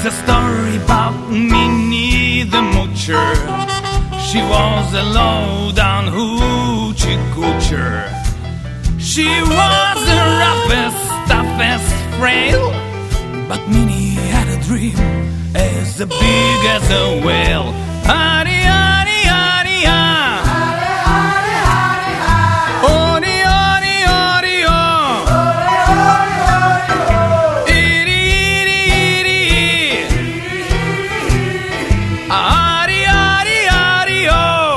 a story about Minnie the Moocher. She was a low-down hoochie coocher. She was the roughest, toughest, frail, but Minnie had a dream as big as a whale. Hadi, hadi, hadi, ah. Odi, odi, odi, oh. Idi, idi, idi, adi, adi, adi, oh.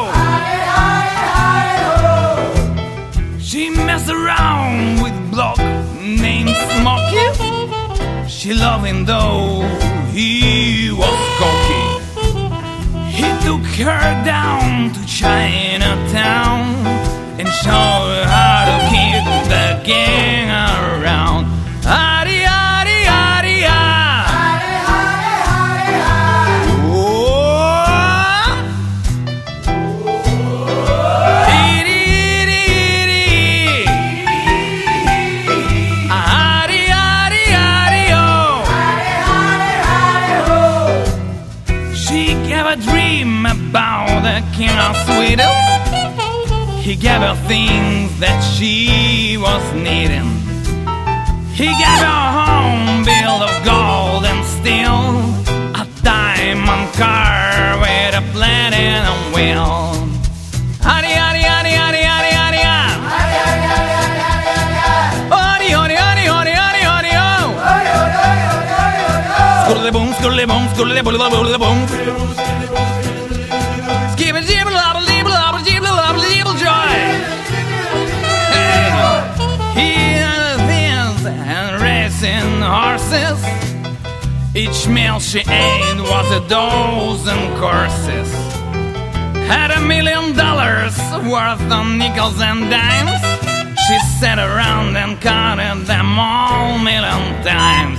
She messed around with a bloke named Smokey. She loved him though he was cocky. He took her down to Chinatown and showed her how to keep the gang around. Hadi, hadi, hadi, ah. Oh. Idi, idi, idi. Hadi, hadi, hadi, oh. She gave a dream about the king of Sweden. He gave her things that she was needing. He gave her a home built of gold and steel, a diamond car with a platinum wheel. Hadi, hadi, hadi, hadi, hadi, hadi, ah. Hadi, hadi, hadi, hadi, hadi, hadi, oh. Skule boom, skule boom, skule boom, skule boom. Skibble, jibble, lobble, jibble, lobble, jibble, lobble, jibble, joy. Hey. He had things and racing horses. Each meal she ate was a dozen courses. Had $1 million worth of nickels and dimes. She sat around and counted them all 1,000,000 times.